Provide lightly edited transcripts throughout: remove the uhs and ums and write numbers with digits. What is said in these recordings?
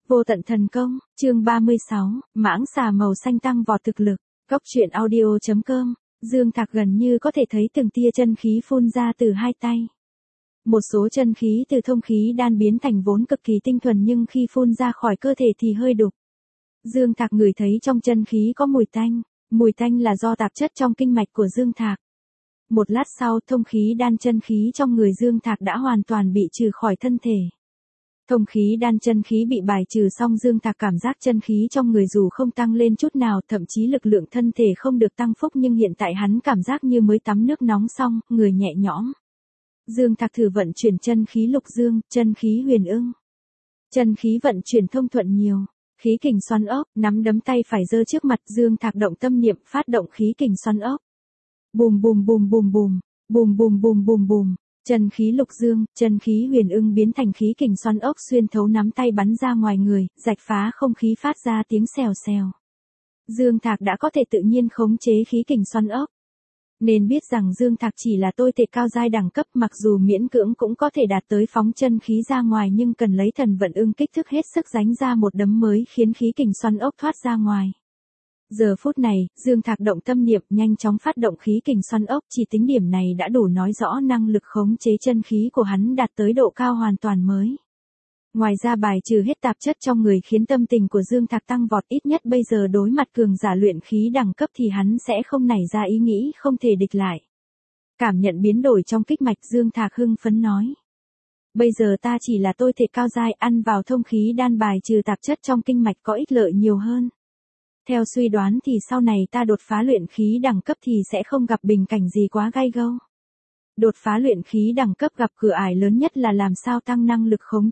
Vô tận thần công, chương 36, mãng xà màu xanh tăng vọt thực lực, Cốc truyện audio.com, Dương Thạc gần như có thể thấy từng tia chân khí phun ra từ hai tay. Một số chân khí từ thông khí đan biến thành vốn cực kỳ tinh thuần nhưng khi phun ra khỏi cơ thể thì hơi đục. Dương Thạc ngửi thấy trong chân khí có mùi tanh là do tạp chất trong kinh mạch của Dương Thạc. Một lát sau thông khí đan chân khí trong người Dương Thạc đã hoàn toàn bị trừ khỏi thân thể. Thông khí đan chân khí bị bài trừ xong Dương Thạc cảm giác chân khí trong người dù không tăng lên chút nào, thậm chí lực lượng thân thể không được tăng phúc nhưng hiện tại hắn cảm giác như mới tắm nước nóng xong, người nhẹ nhõm. Dương Thạc thử vận chuyển chân khí lục dương, chân khí huyền ưng. Chân khí vận chuyển thông thuận nhiều, khí kình xoắn ốc, nắm đấm tay phải giơ trước mặt Dương Thạc động tâm niệm phát động khí kình xoắn ốc. Bùm bùm bùm bùm bùm, bùm bùm bùm bùm bùm. Chân khí lục dương, chân khí huyền ưng biến thành khí kình xoắn ốc xuyên thấu nắm tay bắn ra ngoài người, rạch phá không khí phát ra tiếng xèo xèo. Dương Thạc đã có thể tự nhiên khống chế khí kình xoắn ốc. Nên biết rằng Dương Thạc chỉ là tôi thể cao giai đẳng cấp, mặc dù miễn cưỡng cũng có thể đạt tới phóng chân khí ra ngoài nhưng cần lấy thần vận ưng kích thước hết sức đánh ra một đấm mới khiến khí kình xoắn ốc thoát ra ngoài. Giờ phút này, Dương Thạc động tâm niệm nhanh chóng phát động khí kình xoắn ốc, chỉ tính điểm này đã đủ nói rõ năng lực khống chế chân khí của hắn đạt tới độ cao hoàn toàn mới. Ngoài ra bài trừ hết tạp chất trong người khiến tâm tình của Dương Thạc tăng vọt, ít nhất bây giờ đối mặt cường giả luyện khí đẳng cấp thì hắn sẽ không nảy ra ý nghĩ không thể địch lại. Cảm nhận biến đổi trong kích mạch Dương Thạc hưng phấn nói. Bây giờ ta chỉ là tôi thể cao giai, ăn vào thông khí đan bài trừ tạp chất trong kinh mạch có ích lợi nhiều hơn. Theo suy đoán thì sau này ta đột phá luyện khí đẳng cấp thì sẽ không gặp bình cảnh gì quá gai gâu. Đột phá luyện khí đẳng cấp gặp cửa ải lớn nhất là làm sao tăng năng lực khống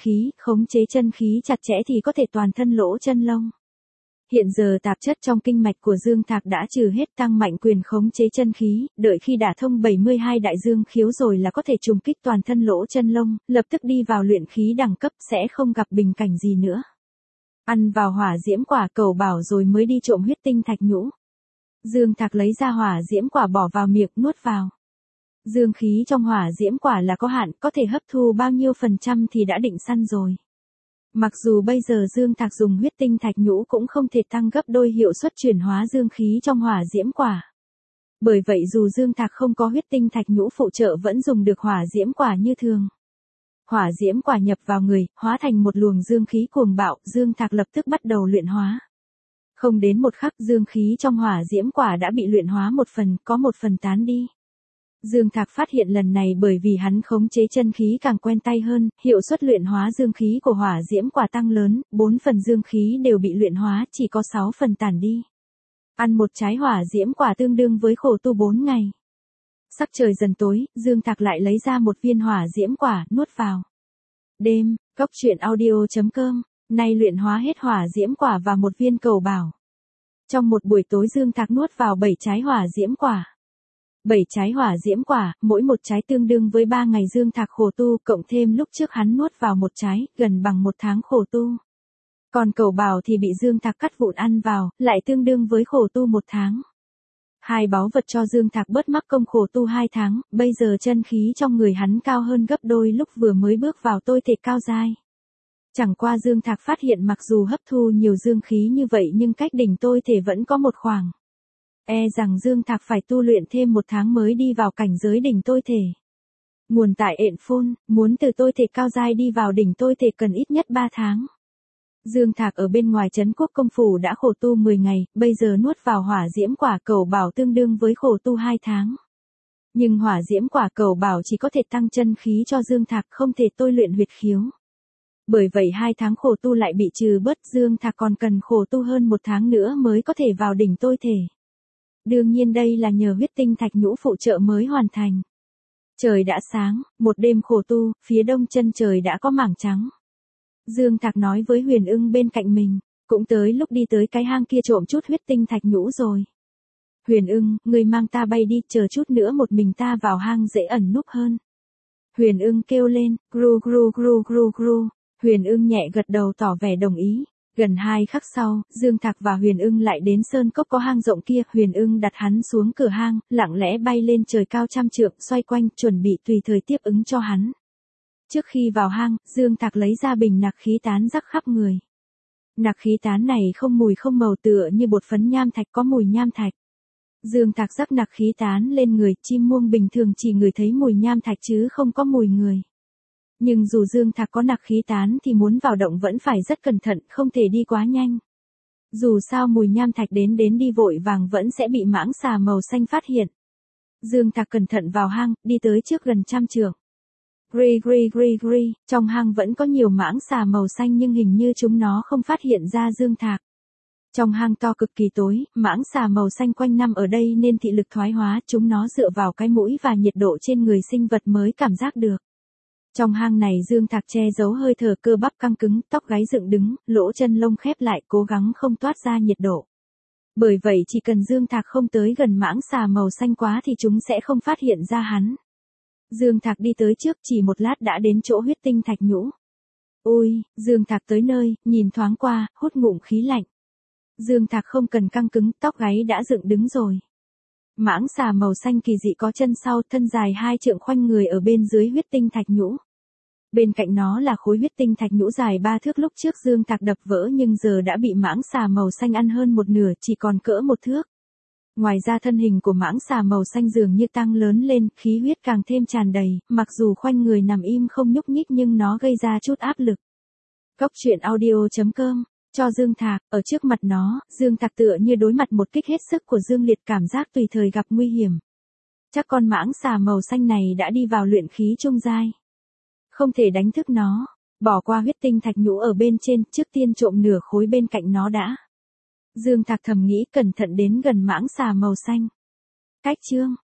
chế chân khí chặt chẽ thì có thể toàn thân lỗ chân lông. Hiện giờ tạp chất trong kinh mạch của Dương Thạc đã trừ hết, tăng mạnh quyền khống chế chân khí, đợi khi đả thông 72 đại dương khiếu rồi là có thể trùng kích toàn thân lỗ chân lông, lập tức đi vào luyện khí đẳng cấp sẽ không gặp bình cảnh gì nữa. Ăn vào hỏa diễm quả cầu bảo rồi mới đi trộm huyết tinh thạch nhũ. Dương Thạc lấy ra hỏa diễm quả bỏ vào miệng nuốt vào. Dương khí trong hỏa diễm quả là có hạn, có thể hấp thu bao nhiêu % thì đã định săn rồi. Mặc dù bây giờ Dương Thạc dùng huyết tinh thạch nhũ cũng không thể tăng gấp đôi hiệu suất chuyển hóa dương khí trong hỏa diễm quả. Bởi vậy dù Dương Thạc không có huyết tinh thạch nhũ phụ trợ vẫn dùng được hỏa diễm quả như thường. Hỏa diễm quả nhập vào người, hóa thành một luồng dương khí cuồng bạo, Dương Thạc lập tức bắt đầu luyện hóa. Không đến một khắc dương khí trong hỏa diễm quả đã bị luyện hóa một phần, có một phần tán đi. Dương Thạc phát hiện lần này bởi vì hắn khống chế chân khí càng quen tay hơn, hiệu suất luyện hóa dương khí của hỏa diễm quả tăng lớn, 4 phần dương khí đều bị luyện hóa, chỉ có 6 phần tản đi. Ăn một trái hỏa diễm quả tương đương với khổ tu 4 ngày. Sắc trời dần tối, Dương Thạc lại lấy ra một viên hỏa diễm quả, nuốt vào. Đêm, Cốc truyện audio.com, nay luyện hóa hết hỏa diễm quả và một viên cầu bảo. Trong một buổi tối Dương Thạc nuốt vào 7 trái hỏa diễm quả. 7 trái hỏa diễm quả, mỗi một trái tương đương với 3 ngày Dương Thạc khổ tu, cộng thêm lúc trước hắn nuốt vào một trái, gần bằng 1 tháng khổ tu. Còn cầu bảo thì bị Dương Thạc cắt vụn ăn vào, lại tương đương với khổ tu 1 tháng. Hai báu vật cho Dương Thạc bớt mắc công khổ tu 2 tháng, bây giờ chân khí trong người hắn cao hơn gấp đôi lúc vừa mới bước vào tôi thể cao giai. Chẳng qua Dương Thạc phát hiện mặc dù hấp thu nhiều dương khí như vậy nhưng cách đỉnh tôi thể vẫn có một khoảng. Rằng Dương Thạc phải tu luyện thêm 1 tháng mới đi vào cảnh giới đỉnh tôi thể. Nguồn tại ện phun, muốn từ tôi thể cao giai đi vào đỉnh tôi thể cần ít nhất 3 tháng. Dương Thạc ở bên ngoài trấn quốc công phủ đã khổ tu 10 ngày, bây giờ nuốt vào hỏa diễm quả cầu bảo tương đương với khổ tu 2 tháng. Nhưng hỏa diễm quả cầu bảo chỉ có thể tăng chân khí cho Dương Thạc, không thể tôi luyện huyệt khiếu. Bởi vậy 2 tháng khổ tu lại bị trừ bớt, Dương Thạc còn cần khổ tu hơn 1 tháng nữa mới có thể vào đỉnh tôi thể. Đương nhiên đây là nhờ huyết tinh thạch nhũ phụ trợ mới hoàn thành. Trời đã sáng, một đêm khổ tu, phía đông chân trời đã có mảng trắng. Dương Thạc nói với Huyền Ưng bên cạnh mình, cũng tới lúc đi tới cái hang kia trộm chút huyết tinh thạch nhũ rồi. Huyền Ưng, người mang ta bay đi, chờ chút nữa một mình ta vào hang dễ ẩn núp hơn. Huyền Ưng kêu lên, gru gru gru gru gru. Huyền Ưng nhẹ gật đầu tỏ vẻ đồng ý. Gần 2 khắc sau, Dương Thạc và Huyền Ưng lại đến sơn cốc có hang rộng kia, Huyền Ưng đặt hắn xuống cửa hang, lặng lẽ bay lên trời cao trăm trượng, xoay quanh, chuẩn bị tùy thời tiếp ứng cho hắn. Trước khi vào hang, Dương Thạc lấy ra bình nặc khí tán rắc khắp người. Nặc khí tán này không mùi không màu tựa như bột phấn nham thạch có mùi nham thạch. Dương Thạc rắc nặc khí tán lên người, chim muông bình thường chỉ ngửi thấy mùi nham thạch chứ không có mùi người. Nhưng dù Dương Thạc có nặc khí tán thì muốn vào động vẫn phải rất cẩn thận, không thể đi quá nhanh. Dù sao mùi nham thạch đến đi vội vàng vẫn sẽ bị mãng xà màu xanh phát hiện. Dương Thạc cẩn thận vào hang, đi tới trước gần 100 trượng. Gri, trong hang vẫn có nhiều mãng xà màu xanh nhưng hình như chúng nó không phát hiện ra Dương Thạc. Trong hang to cực kỳ tối, mãng xà màu xanh quanh năm ở đây nên thị lực thoái hóa, chúng nó dựa vào cái mũi và nhiệt độ trên người sinh vật mới cảm giác được. Trong hang này Dương Thạc che giấu hơi thở, cơ bắp căng cứng, tóc gáy dựng đứng, lỗ chân lông khép lại, cố gắng không toát ra nhiệt độ. Bởi vậy chỉ cần Dương Thạc không tới gần mãng xà màu xanh quá thì chúng sẽ không phát hiện ra hắn. Dương Thạc đi tới trước, chỉ một lát đã đến chỗ huyết tinh thạch nhũ. Ôi, Dương Thạc tới nơi, nhìn thoáng qua, hút ngụm khí lạnh. Dương Thạc không cần căng cứng, tóc gáy đã dựng đứng rồi. Mãng xà màu xanh kỳ dị có chân sau, thân dài 2 trượng khoanh người ở bên dưới huyết tinh thạch nhũ. Bên cạnh nó là khối huyết tinh thạch nhũ dài 3 thước, lúc trước Dương Thạc đập vỡ nhưng giờ đã bị mãng xà màu xanh ăn hơn một nửa, chỉ còn cỡ 1 thước. Ngoài ra thân hình của mãng xà màu xanh dường như tăng lớn lên, khí huyết càng thêm tràn đầy, mặc dù khoanh người nằm im không nhúc nhích nhưng nó gây ra chút áp lực. Góc audio.com cho Dương Thạc, ở trước mặt nó, Dương Thạc tựa như đối mặt một kích hết sức của Dương Liệt, cảm giác tùy thời gặp nguy hiểm. Chắc con mãng xà màu xanh này đã đi vào luyện khí trung giai. Không thể đánh thức nó, bỏ qua huyết tinh thạch nhũ ở bên trên, trước tiên trộm nửa khối bên cạnh nó đã. Dương Thạc thầm nghĩ, cẩn thận đến gần mãng xà màu xanh. Cách chương